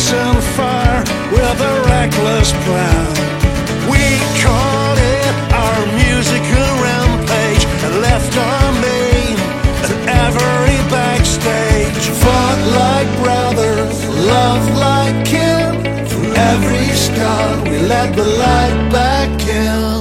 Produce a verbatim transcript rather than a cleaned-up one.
on fire with a reckless plan. We called it our musical rampage and left our name at every backstage. Fought like brothers, loved like kin. From every scar we let the light back in.